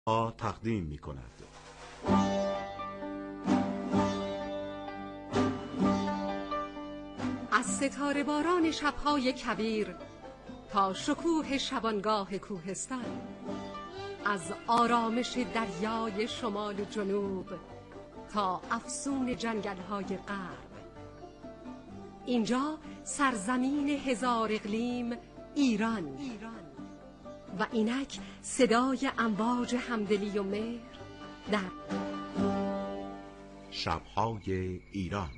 ها تقدیم می کند. از ستاره باران شب‌های کبیر تا شکوه شبانگاه کوهستان، از آرامش دریای شمال و جنوب تا افسون جنگل‌های غرب، اینجا سرزمین هزار اقلیم ایران و اینک صدای امواج همدلی و مهر در شب‌های ایران.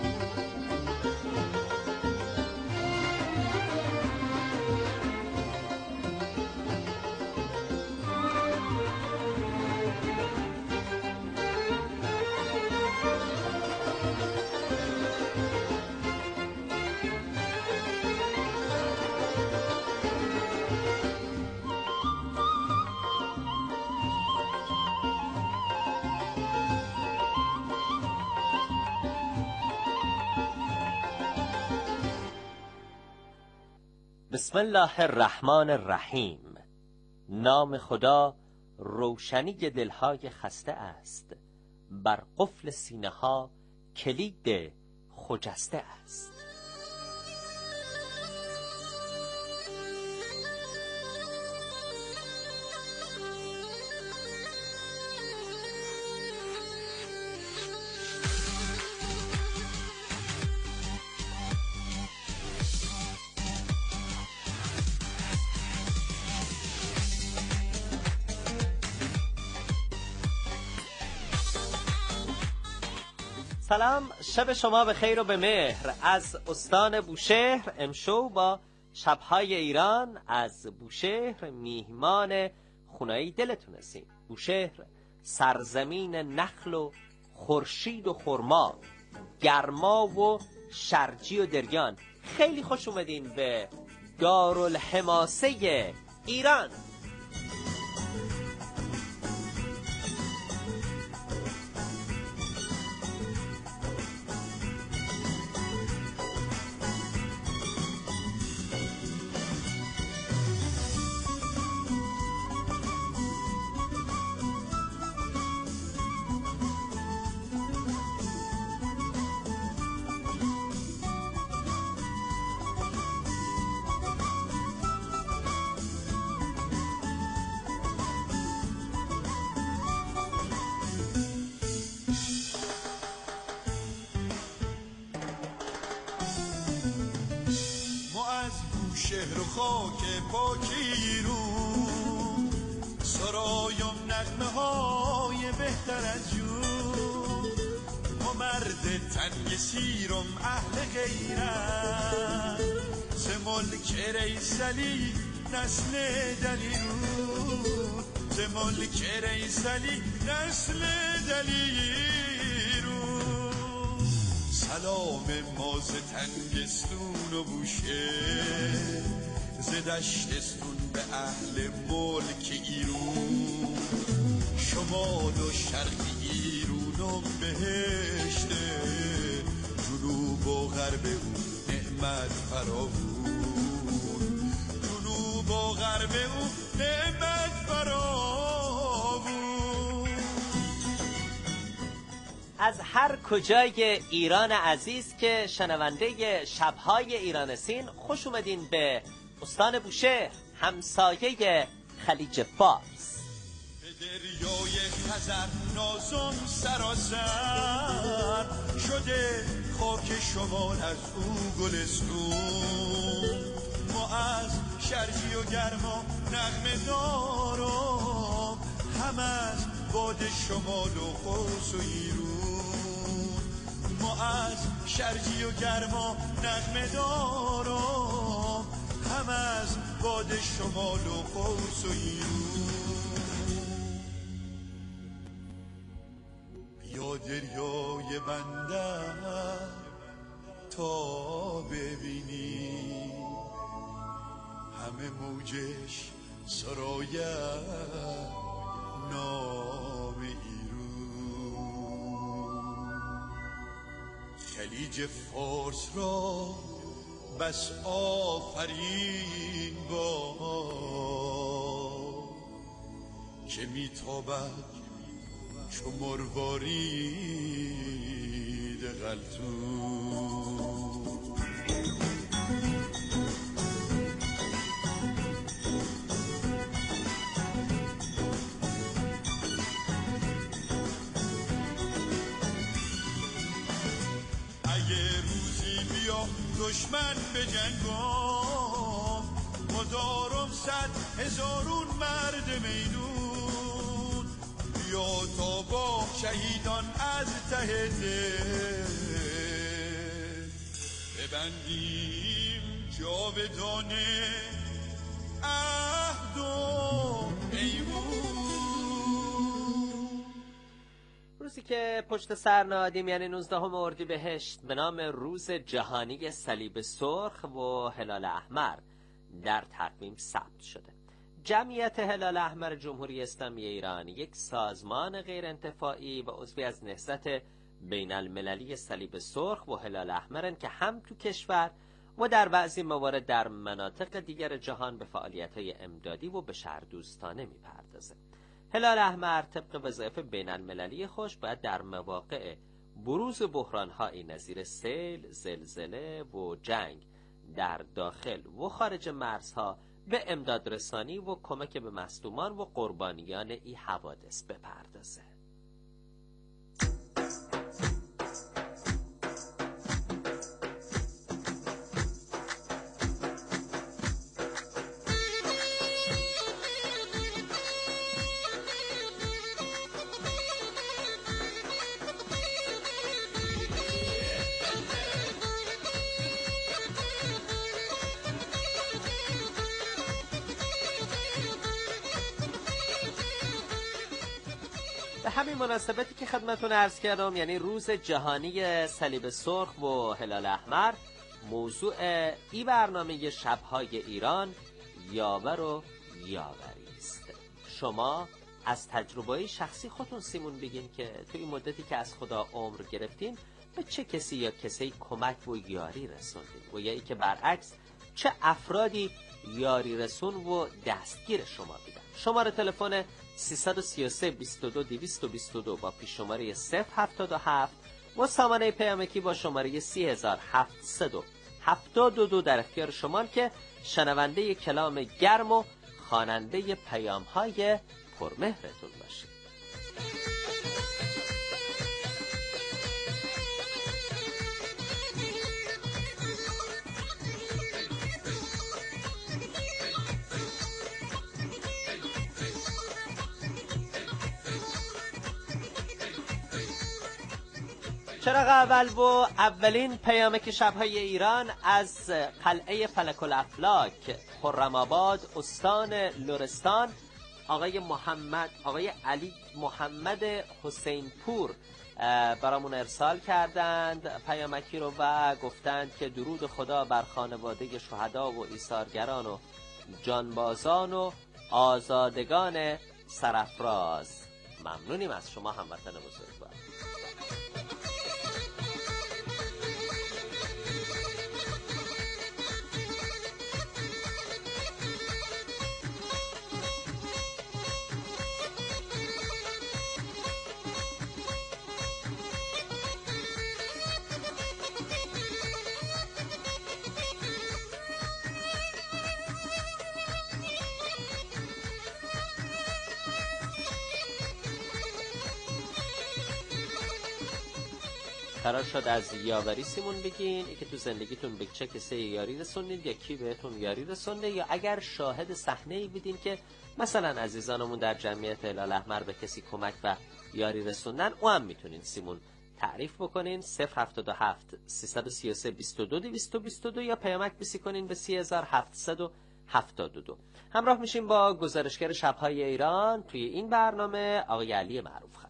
بسم الله الرحمن الرحیم. نام خدا روشنی دلهای خسته است، بر قفل سینه ها کلید خجسته است. سلام، شب شما به خیر و به مهر. از استان بوشهر امشو با شب‌های ایران از بوشهر میهمان خونه‌ای دلتون هستیم. بوشهر سرزمین نخل و خورشید و خرما، گرما و شرجی و دریان. خیلی خوش اومدین به دارالحماسه ایران. شهر و خاک پاکیرون، سرایم نغمه های بهتر از جون. ما مرد تنگ سیرم اهل غیرت، ز ملک ریسلی نسل دلیرون، ز ملک ریسلی نسل دلیرون. سلام ما ز تنگستون و بوشه، ز دشتستون به اهل ملک ایرون. شمال و شرق ایرونم بهشته، جنوب و غرب اون نعمت فراوون، جنوب و غرب اون نعمت فراوون. از هر کجای ایران عزیز که شنونده شب‌های ایران سین، خوش اومدین به استان بوشهر، همسایه خلیج فارس. به دریای خزر نازم سراسر شده، خاک شمال از او گلستون. ما از شرجی و گرما نغمه دارم، هم از باد شمال و قوس و ایرون. ما از شرجی و گرما نغمه دارم، هم از باد شمال و قوس و ایرون. بیا دریای بندر تا ببینی، همه موجش سراید نام ایرون. خلیج فارس را بس آفرین با، که میتابد چو مروارید قلتون. اگه روزی بیا دشمن به جنگام، مدارم 100,000 مرد میدون، بیا تا با شهیدان از ته دل ببندیم جاودانه عهد و پیمون. روزی که پشت سر نهادیم یعنی 19 اردیبهشت به نام روز جهانی صلیب سرخ و هلال احمر در تقویم ثبت شده. جمعیت هلال احمر جمهوری اسلامی ایران یک سازمان غیر انتفاعی و عضوی از نهضت بین المللی صلیب سرخ و هلال احمرن که هم تو کشور و در بعضی موارد در مناطق دیگر جهان به فعالیت‌های امدادی و بشردوستانه می‌پردازه. هلال احمر طبق وظایف بین المللی خوش باید در مواقع بروز بحران‌هایی نظیر سیل، زلزله و جنگ در داخل و خارج مرزها به امداد رسانی و کمک به مظلومان و قربانیان این حوادث بپردازه. به همین مناسبتی که خدمتتون عرض کردم یعنی روز جهانی صلیب سرخ و هلال احمر، موضوع این برنامه شب‌های ایران یاور و یاوری است. شما از تجربه شخصی خودتون سیمون بگین که توی این مدتی که از خدا عمر گرفتین به چه کسی یا کسی کمک و یاری رسوندین و یا ای که برعکس چه افرادی یاری رسون و دستگیر شما بودن. شماره تلفن 333 22 222 با پیش شماره 077 و سامانه پیامکی با شماره 3772 در اختیار شما که شنونده کلام گرم و خواننده پیام‌های پرمهرتون باشید. چراغ اول و اولین پیامک شب‌های ایران از قلعه فلک الافلاک خرم‌آباد استان لرستان آقای علی محمد حسین پور برامون ارسال کردند پیامکی رو و گفتند که درود خدا بر خانواده شهدا و ایثارگران و جانبازان و آزادگان سرافراز. ممنونیم از شما هموطن بزرگوار. قرار شد از یاوری سیمون بگین ای که تو زندگیتون به چه کسی یاری رسوندید یا کی بهتون یاری رسونده، یا اگر شاهد صحنه‌ای بودین که مثلا عزیزانمون در جمعیت هلال احمر به کسی کمک و یاری رسوندن، او هم میتونین سیمون تعریف بکنین 077 333 22 222 یا پیامک بسی کنین به 3772. همراه میشیم با گزارشگر شب‌های ایران توی این برنامه آقای علی معروف خانی.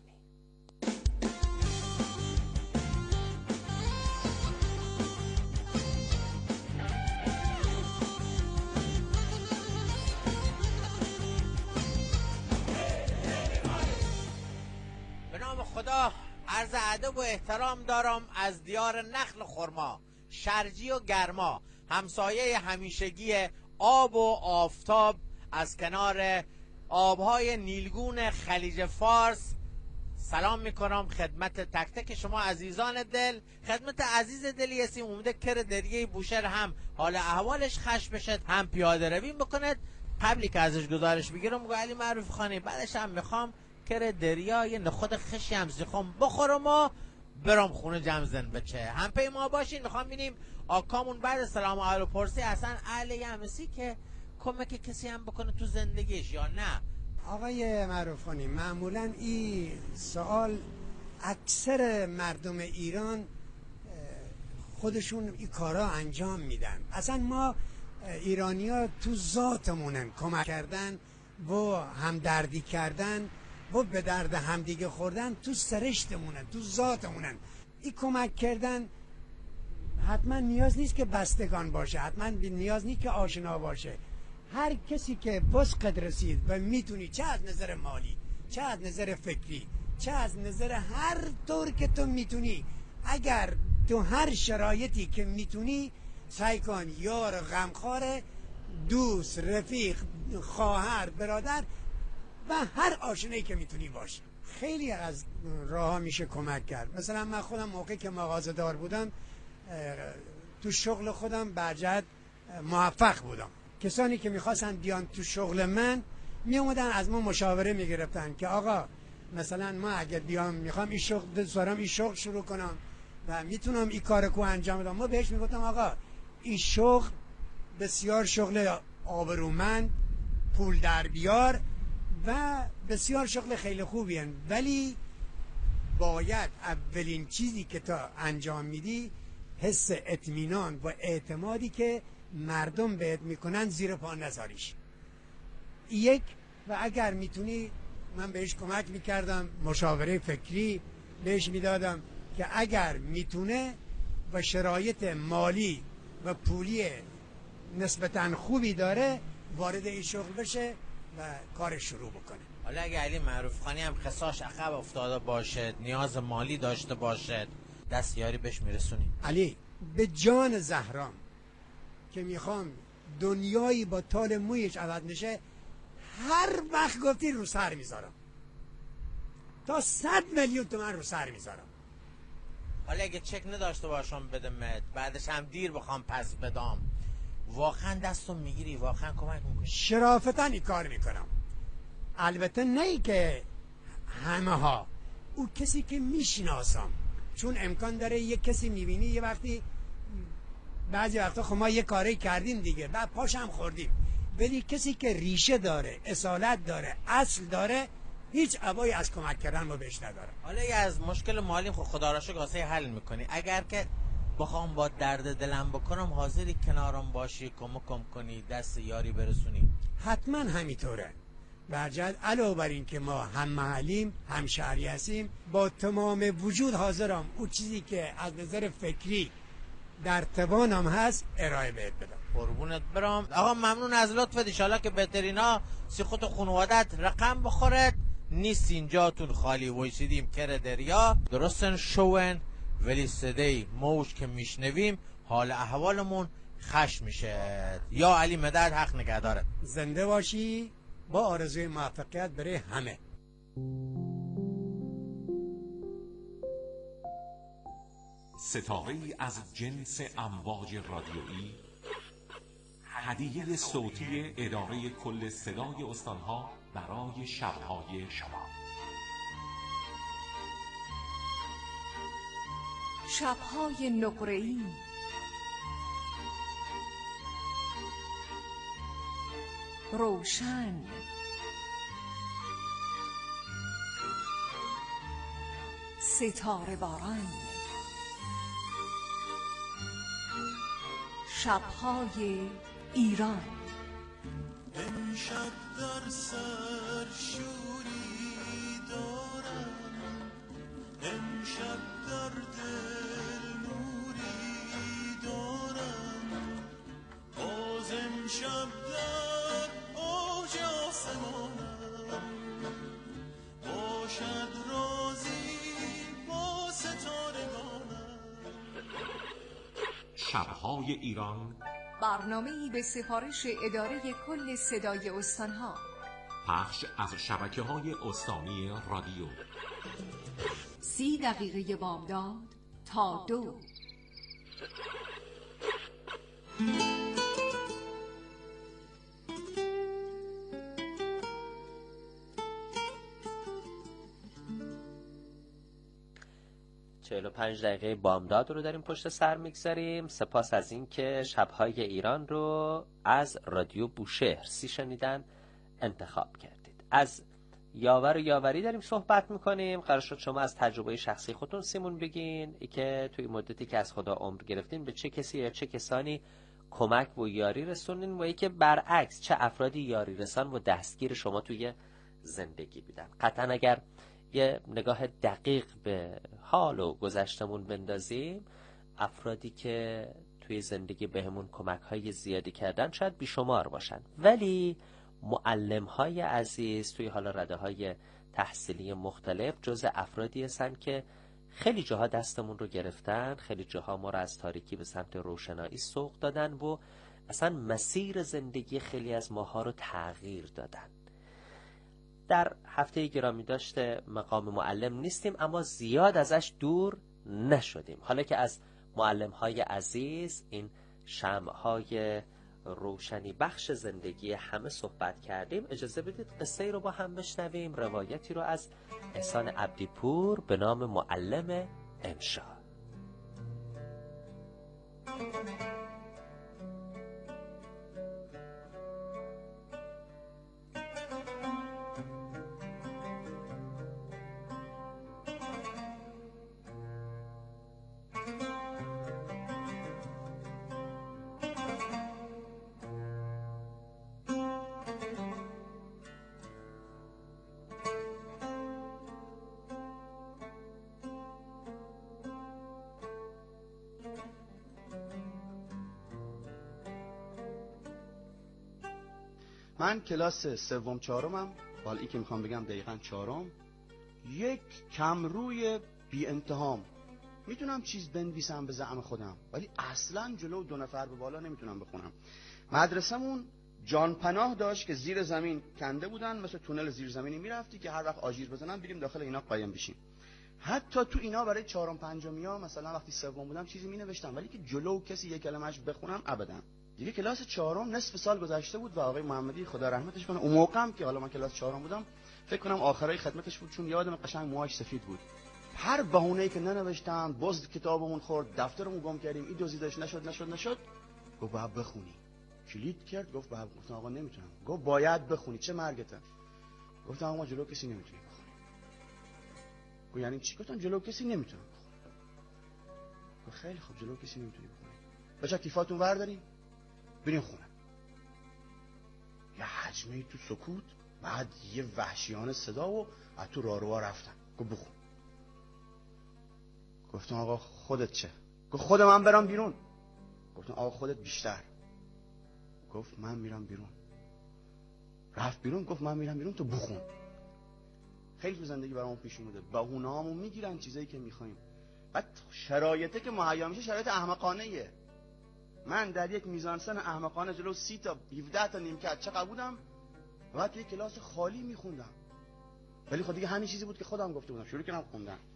خدا عرض ادب و احترام دارم از دیار نخل خرما، شرجی و گرما، همسایه همیشگی آب و آفتاب، از کنار آبهای نیلگون خلیج فارس سلام میکنم خدمت تک تک شما عزیزان دل، خدمت عزیز دلی هستیم. اومده کر دریای بوشهر هم حال احوالش خش بشه، هم پیاده روی بکنه. قبلی که ازش گزارش بگیرم میگه علی معروف خانی، بعدش هم میخوام کر دریای نخود خشی هم زیخوام بخورم و برام خونه جمزن بچه. هم پی ما باشین. میخوام بینیم آکامون بعد سلام علیکم پرسی اصلا اهل همسی که کمک کسی هم بکنه تو زندگیش یا نه. آقای معروف خانی، معمولا این سوال اکثر مردم ایران خودشون این کارا انجام میدن. اصلا ما ایرانی‌ها تو ذاتمونن کمک کردن و همدردی کردن و به درد همدیگه خوردن تو سرشتمونن، تو ذاتمونن. این کمک کردن حتما نیاز نیست که بستگان باشه، حتما نیاز نیست که آشنا باشه. هر کسی که وسقت رسید و میتونی، چه از نظر مالی، چه از نظر فکری، چه از نظر هر طور که تو میتونی، اگر تو هر شرایطی که میتونی سعی کن یار غمخوار، دوست، رفیق، خواهر، برادر و هر آشنایی که میتونی باش. خیلی از راه ها میشه کمک کرد. مثلا من خودم موقعی که مغازه دار بودم تو شغل خودم برجت موفق بودم. کسانی که میخواستن بیان تو شغل من میومدن از ما مشاوره میگرفتن که آقا مثلا ما اگر بیام میخوام این شغل دوستارم این شغل شروع کنم و میتونم این کارو انجام بدم، ما بهش میگفتم آقا این شغل بسیار شغل آبرومند، پول در بیار و بسیار شغل خیلی خوبی هست، ولی باید اولین چیزی که تا انجام میدی حس اطمینان و اعتمادی که مردم بهت میکنن زیر پا نذاریش. یک، و اگر میتونی من بهش کمک میکردم، مشاوره فکری بهش میدادم که اگر میتونه و شرایط مالی و پولی نسبتا خوبی داره وارد این شغل بشه و کار شروع بکنه. حالا اگه علی معروف خانی هم خساش عقب افتاده باشد، نیاز مالی داشته باشد، دستیاری بهش میرسونی؟ علی به جان زهرام که میخوام دنیایی با تال مویش عوض نشه، هر وقت گفتی رو سر میذارم، تا 100 میلیون تومن رو سر میذارم. حالا اگه چک نداشته باشم بدمت، بعدش هم دیر بخوام پس بدم، واقعا دستم میگیری؟ واقعا کمک میکنی؟ شرافتا این کار میکنم. البته نه ای که همه ها، او کسی که میشناسم، چون امکان داره یک کسی میبینی یه وقتی بعضی وقتا خب ما یه کاری کردیم دیگه بعد پاش هم خوردیم، ولی کسی که ریشه داره، اصالت داره، اصل داره، هیچ ابایی از کمک کردن ما بهش نداره. حالا یه از مشکل مالیم خب خدا را شکر واسه حل میکنی، اگر که بخوام با درد دلم بکنم حاضری کنارم باشی، کمکم کنی، دست یاری برسونی؟ حتما همینطوره. برجت علاوه بر این که ما هم محلیم، هم شهری هستیم، با تمام وجود حاضرم اون چیزی که از نظر فکری در توانم هست ارائه بهت بدم. قربونت برام آقا، ممنون از لطفت. انشالله که بهترینا سیخوت خانوادت رقم بخورد، نیست اینجاتون خالی وایسیدیم کر دریا درستن شوون، ولی صدای موج که میشنویم حال احوالمون خش میشه. یا علی مدد حق نگهدارت. زنده باشی، با آرزوی موفقیت برای همه. ستاره‌ای از جنس امواج رادیویی، هدیه صوتی اداره کل صدای استانها برای شب‌های شما. شب‌های نقره‌ای، روشن، ستاره باران، شب‌های ایران. امشب در سر شوری دارم، امشب در دل نوری دارم، باز امشب در اوج آسمانم، باشد رازی با ستارگانم. شب‌های ایران، برنامه‌ای به سفارش اداره کل صدای استانها. پخش از شبکه‌های استانی رادیو. 30 دقیقه بامداد تا 2. و 5 دقیقه بامداد رو داریم پشت سر میگذاریم. سپاس از این که شب‌های ایران رو از رادیو بوشهر 30 شنیدن انتخاب کردید. از یاور و یاوری داریم صحبت میکنیم. قرار شد شما از تجربه شخصی خودتون سیمون بگین ای که توی مدتی که از خدا عمر گرفتین به چه کسی یا چه کسانی کمک و یاری رسوندین و ای که برعکس چه افرادی یاری رسان و دستگیر شما توی زندگی بودن. قطعا اگر یه نگاه دقیق به حال و گذشتمون بندازیم، افرادی که توی زندگی بهمون کمک‌های زیادی کردن شاید بیشمار باشن، ولی معلم‌های عزیز توی حالا رده‌های تحصیلی مختلف جزء افرادی هستن که خیلی جاها دستمون رو گرفتن، خیلی جاها ما رو از تاریکی به سمت روشنایی سوق دادن و اصلا مسیر زندگی خیلی از ماها رو تغییر دادن. در هفته گرامی داشته مقام معلم نیستیم، اما زیاد ازش دور نشدیم. حالا که از معلم‌های عزیز، این شمع‌های روشنی بخش زندگی همه صحبت کردیم، اجازه بدید قصه ای رو با هم بشنویم، روایتی رو از احسان عبدی‌پور به نام معلم انشا. من کلاس سوم چهارمم، حالا این که میخوام بگم دقیقاً چهارم، یک کم روی بی انتهام میتونم چیز بنویسم به زعم خودم، ولی اصلا جلو 2 نفر به بالا نمیتونم بخونم. مدرسمون جان پناه داشت که زیر زمین کنده بودن، مثل تونل زیر زمینی میرفتی که هر وقت آژیر بزنن بریم داخل اینا قایم بشیم. حتی تو اینا برای چهارم پنجمیا مثلا وقتی سوم بودم چیزی مینوشتم، ولی که جلو کسی یک کلمه‌اش بخونم ابدا. دیگه کلاس چهارم نصف سال گذشته بود و آقای محمدی خدا رحمتش کنه، اون موقع هم که حالا من کلاس چهارم بودم فکر کنم آخرای خدمتش بود، چون یادم قشنگ موهاش سفید بود. هر بهونه‌ای که ننوشتم، باز کتابمون خورد، دفترمون گم کردیم، این دزدیدش نشد، گفت باید بخونی. کلید کرد گفت باید. گفتم آقا نمیتونم. گفت باید بخونی، چه مرگته؟ گفتم آقا جلو کسی نمیتونی بخونی. گفت یعنی چی؟ گفتم جلو کسی نمیتونم بخونم. گفت خیلی خوب، جلو کسی نمیتونی بخونی. بچا کیفاتون وردارین بریم خونه. یه حجمه تو سکوت، بعد یه وحشیانه صدا و از تو راهرو رفتن. گفت بخون. گفتم آقا خودت چه؟ گفت خود من برم بیرون. گفتم آقا خودت بیشتر. گفت من میرم بیرون. رفت بیرون، گفت من میرم بیرون تو بخون. خیلی تو زندگی برامون پیش اومده، بهونه‌هامو میگیرن چیزایی که میخوایم، بعد شرایطی که مهیا میشه شرایط احمقانه‌ایه. من در یک میزانسن احمقانه جلو 30 تا 17 تا نیمکت چقدر بودم، بعد توی کلاس خالی میخوندم، ولی خب دیگه همین چیزی بود که خودم گفته بودم. شروع کردم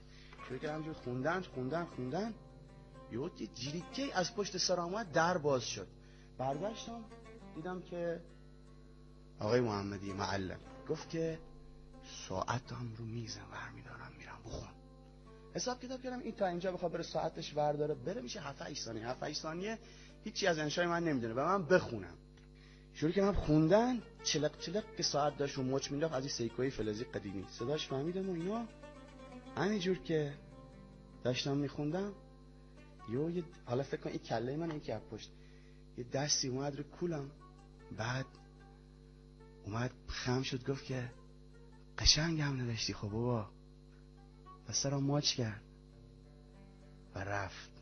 خوندن یهو یه جریکه از پشت سر اومد، در باز شد. برگشتم دیدم که آقای محمدی معلم گفت که ساعتم رو میزم برمیدارم میرم بخون. حساب کتاب کردم این تا اینجا بخواد بره ساعتش ورداره بره میشه 7-8 ثانیه هیچی از انشای من نمیدونه و من بخونم. شروع کردم خوندن، چلق که ساعت داشت رو مچ مینداخت از این سیکوی فلزی قدیمی، صداش فهمیدم و اینا. همینجور که داشتم میخوندم یه حالا فکر کن این کله من یکی از پشت یه دستی اومد رو کولم، بعد اومد خم شد گفت که قشنگ هم نوشتی خب بابا، و سرم ماچ کرد و رفت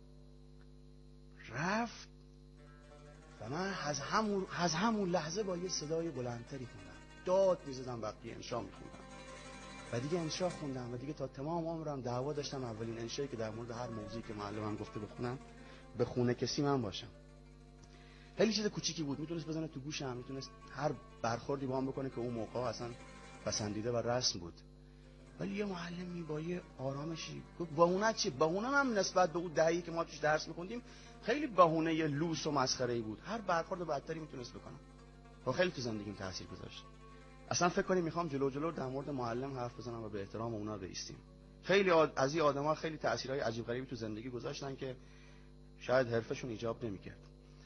و من از همون لحظه با یه صدای بلندتری خوندم، داد میزدم، بقیه انشا میخوندم و دیگه انشا خوندم و دیگه تا تمام عمرم دعوا داشتم اولین انشایی که در مورد هر موضوعی که معلمم گفته بخونم به خونه کسی من باشم. خیلی چیز کوچیکی بود، میتونست بزنه تو گوشم، میتونست هر برخوردی با هم بکنه که اون موقع اصلا پسندیده و رسم بود. ولی یه معلمی با یه آرامشی گفت بهونه چی؟ بهونه هم نسبت به اون دهه‌ای که ما توش درس می‌خوندیم خیلی بهونه لوس و مسخره‌ای بود. هر برخورد بدتری میتونست بکنه. و خیلی تو زندگیم تاثیر گذاشت. اصلا فکر کنیم میخوام جلو در مورد معلم حرف بزنم و به احترام اونا بایستیم. خیلی از این آدم‌ها خیلی تأثیرهای عجیب غریبی تو زندگی گذاشتن که شاید حرفشون ایجاب نمی‌کرد.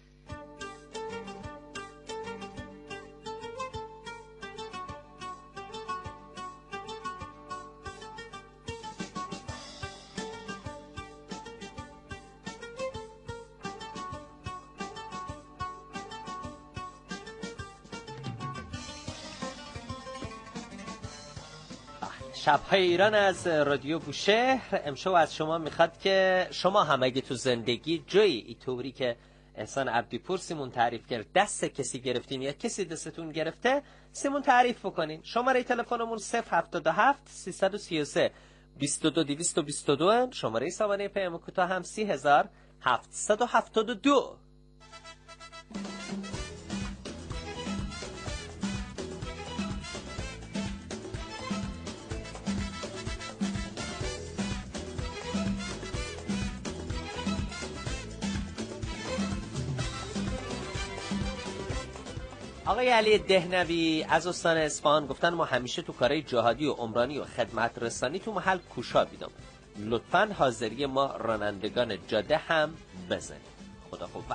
شب‌های ایران از رادیو بوشهر امشب از شما میخواد که شما هم اگه تو زندگی جایی اینطوری که احسان عبدی‌پور سیمون تعریف کرد دست کسی گرفتین یا کسی دستتون گرفته سیمون تعریف بکنین. شماره تلفنمون 077 333 22222 شماره سامانه پیام کوتاه هم 30772. آقای علی دهنوی از استان اصفهان گفتن ما همیشه تو کارهای جهادی و عمرانی و خدمت رسانی تو محل کوشا بیدم. لطفاً حاضری ما رانندگان جاده هم بزنید. خدا قوت.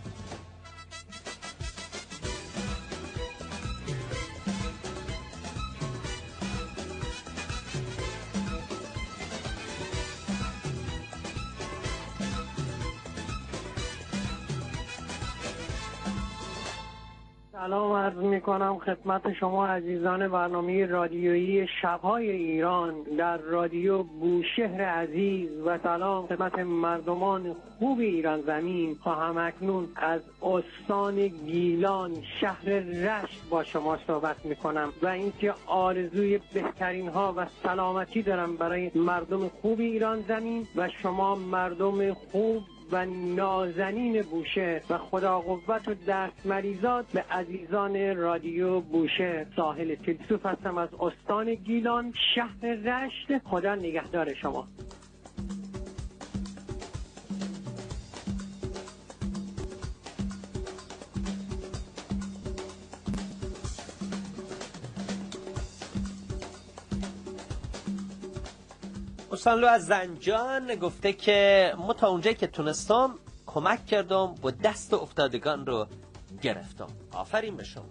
سلام عرض می کنم خدمت شما عزیزان برنامه رادیویی شب‌های ایران در رادیو بوشهر عزیز و سلام خدمت مردمان خوب ایران زمین. خواهم اکنون از استان گیلان شهر رشت با شما صحبت می کنم و اینکه آرزوی بهترین ها و سلامتی دارم برای مردم خوب ایران زمین و شما مردم خوب و نازنین بوشهر و خدا قوت و دست مریضات به عزیزان رادیو بوشهر. ساحل فیلسوف هستم از استان گیلان شهر رشت. خدا نگهدار شما. استانلو از زنجان گفته که ما تا اونجایی که تونستم کمک کردم و دست افتادگان رو گرفتم. آفرین به شما.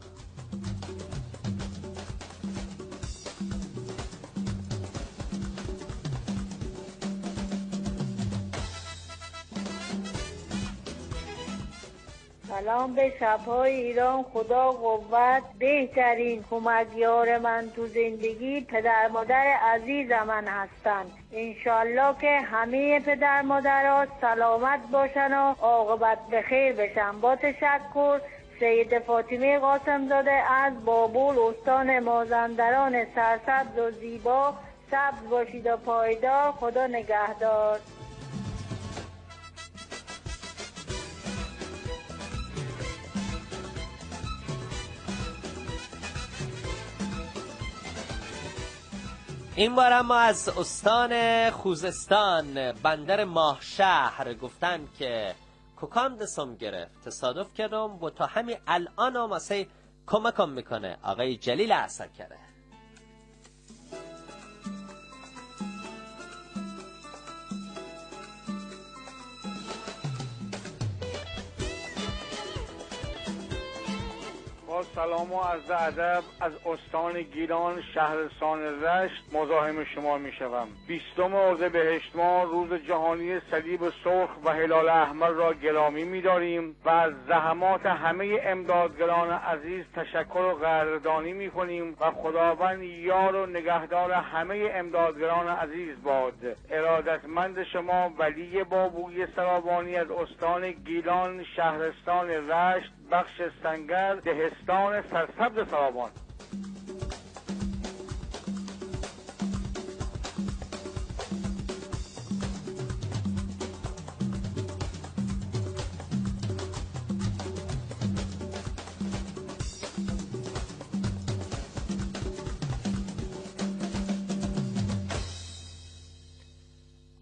سلام به شب‌های ایران. خدا قوت. بهترین کمکیار من تو زندگی پدر مادر عزیز من هستن. انشالله که همه پدر مادرها سلامت باشن و عاقبت بخیر بشن. با تشکر، سید فاطمه قاسم زاده از بابول استان مازندران سرسبز و زیبا. سبز باشید و پایدار. خدا نگهدار. این بار اما از استان خوزستان بندر ماهشهر گفتن که کوکام دستم گرفت تصادف کردم و تا همین الان هم واسه کمکم میکنه. آقای جلیل عسکره. با سلام و عرض ادب از استان گیلان شهرستان رشت مزاحم شما می شوم. 20 اردیبهشت ماه روز جهانی صلیب سرخ و هلال احمر را گرامی می داریم و از زحمات همه امدادگران عزیز تشکر و قدردانی می کنیم و خداوند یار و نگهدار همه امدادگران عزیز باد. ارادتمند شما ولی بابوی سرابانی از استان گیلان شهرستان رشت بخش سنگر دهستان سرسبز سرابان.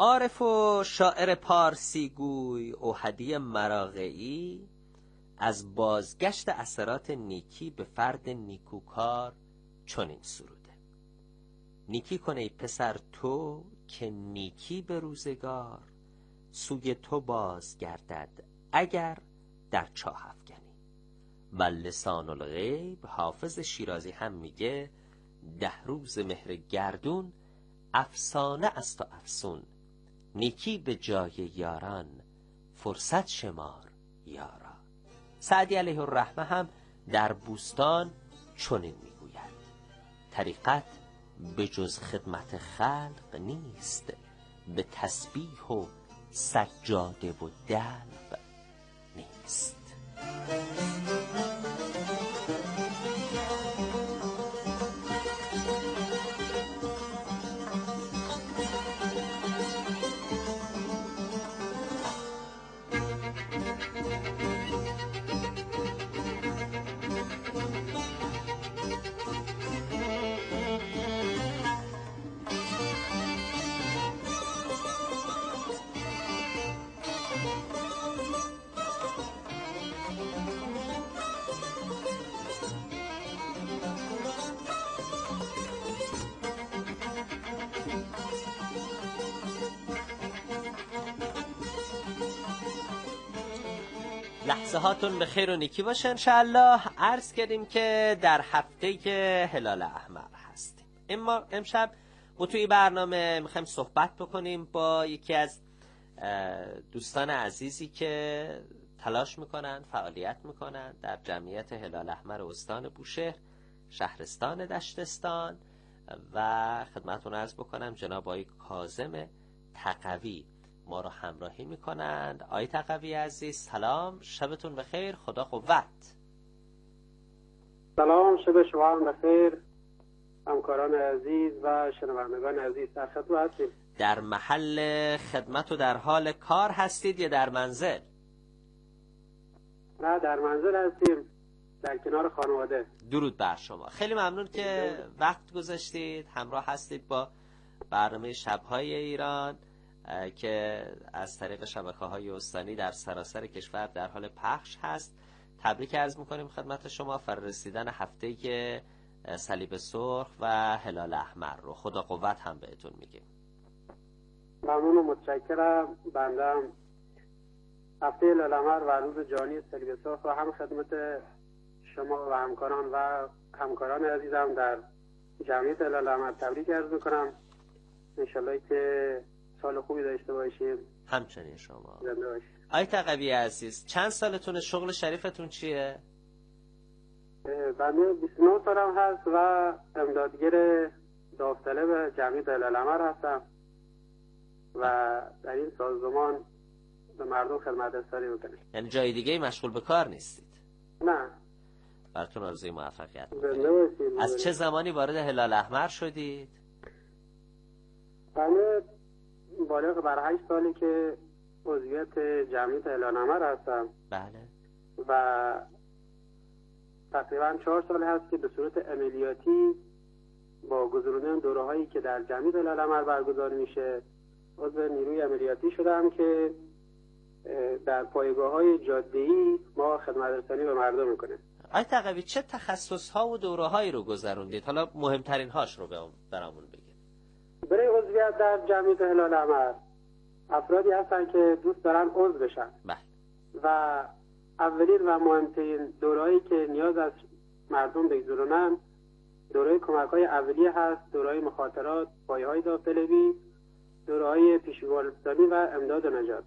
عارف و شاعر پارسی گوی اوحدی مراغعی از بازگشت اثرات نیکی به فرد نیکوکار چنین سروده: نیکی کن ای پسر تو که نیکی به روزگار، سوی تو باز گردد اگر در چاه افکنی. و لسان الغیب حافظ شیرازی هم میگه 10 روز مهر گردون افسانه است و افسون، نیکی به جای یاران فرصت شمار یارا. سعدی علیه الرحمه هم در بوستان چنین میگوید: طریقت به جز خدمت خلق نیست، به تسبیح و سجاده و دلق نیست. لحظه هاتون به خیر و نیکی باشه انشاءالله. عرض کردیم که در هفته که هلال احمر هستیم. امشب ما توی برنامه میخوایم صحبت بکنیم با یکی از دوستان عزیزی که تلاش میکنن، فعالیت میکنن در جمعیت هلال احمر استان بوشهر، شهرستان دشتستان، و خدمتتون عرض بکنم جناب آقای کاظم تقوی ما رو همراهی میکنند. آقای تقوی عزیز سلام، شبتون بخیر، خدا قوت. سلام، شب شما هم بخیر همکاران عزیز و شنوندگان عزیز. در خدمت هستیم. در محل خدمت و در حال کار هستید یا در منزل؟ نه، در منزل هستیم، در کنار خانواده. درود بر شما. خیلی ممنون که وقت گذاشتید، همراه هستید با برنامه شب‌های ایران که از طریق شبکه‌های استانی در سراسر کشور در حال پخش هست. تبریک عرض می‌کنیم خدمت شما فرارسیدن هفته صلیب سرخ و هلال احمر رو. خدا قوت هم بهتون میگیم. ممنون و متشکرم. بنده هفته هلال احمر و روز جهانی صلیب سرخ رو هم خدمت شما و همکاران عزیزم در جمعیت هلال احمر تبریک عرض می‌کنم. انشالله که سال خوبی داشته باشیم. همچنین شما. زنده باشید. آقای تقوی عزیز چند سالتونه؟ شغل شریفتون چیه؟ بنده 29 سالم هست و امدادگر داوطلب جمعیت هلال احمر هستم و در این سازمان به مردم خدمت رسانی میکنم. یعنی جای دیگه مشغول به کار نیستید؟ نه. براتون آرزوی موفقیت زنده باشید. از چه زمانی وارد هلال احمر شدید؟ بنده بالغ بر 8 سالی که عضویت جمعیت هلال احمر هستم. بله. و تقریبا 4 سال هست که به صورت عملیاتی با گذروندن دوره‌هایی که در جمعیت هلال احمر برگزار میشه عضو نیروی عملیاتی شدم که در پایگاه‌های جاده‌ای ما خدمت رسانی به مردم میکنیم. آقای تقوی چه تخصص‌ها و دوره‌هایی رو گذروندید؟ حالا مهمترین هاش رو برامون بگید. برای عضویت در جمعیت هلال احمر افرادی هستن که دوست دارن عضو بشن. بله. و اولین و مهمترین دوره‌ای که نیاز از مردم بگذرونن دوره کمک‌های اولیه هست، دوره مخاطرات، پایه‌های داوطلبی، دوره‌های پیشگیری و امداد و نجات.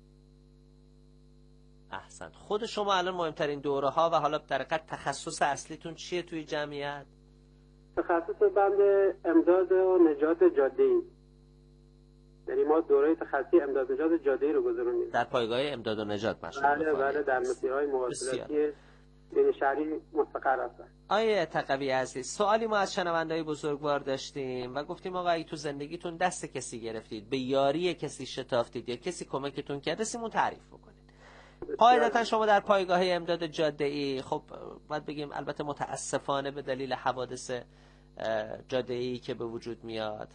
احسن. خود شما الان مهمترین دوره‌ها و حالا در حقیقت تخصص اصلیتون چیه توی جمعیت؟ تخصص بند امداد و نجات جاده‌ای. یعنی ما دوره تخصصی امداد و نجات جاده‌ای رو گذروندیم. در پایگاه امداد و نجات مشغول بله بله، در مسیرهای مواصلاتی بین شهری مستقر هستن. آیه تقوی عزیز سوالی ما از شنونده‌های بزرگوار داشتیم و گفتیم آقا اگه تو زندگیتون دست کسی گرفتید، به یاری کسی شتافتید یا کسی کمکتون کرد، سیمون تعریف بکنید. قاعدتا شما در پایگاه امداد جاده‌ای، خب باید بگیم البته متاسفانه به دلیل حوادث جاده‌ای که به وجود میاد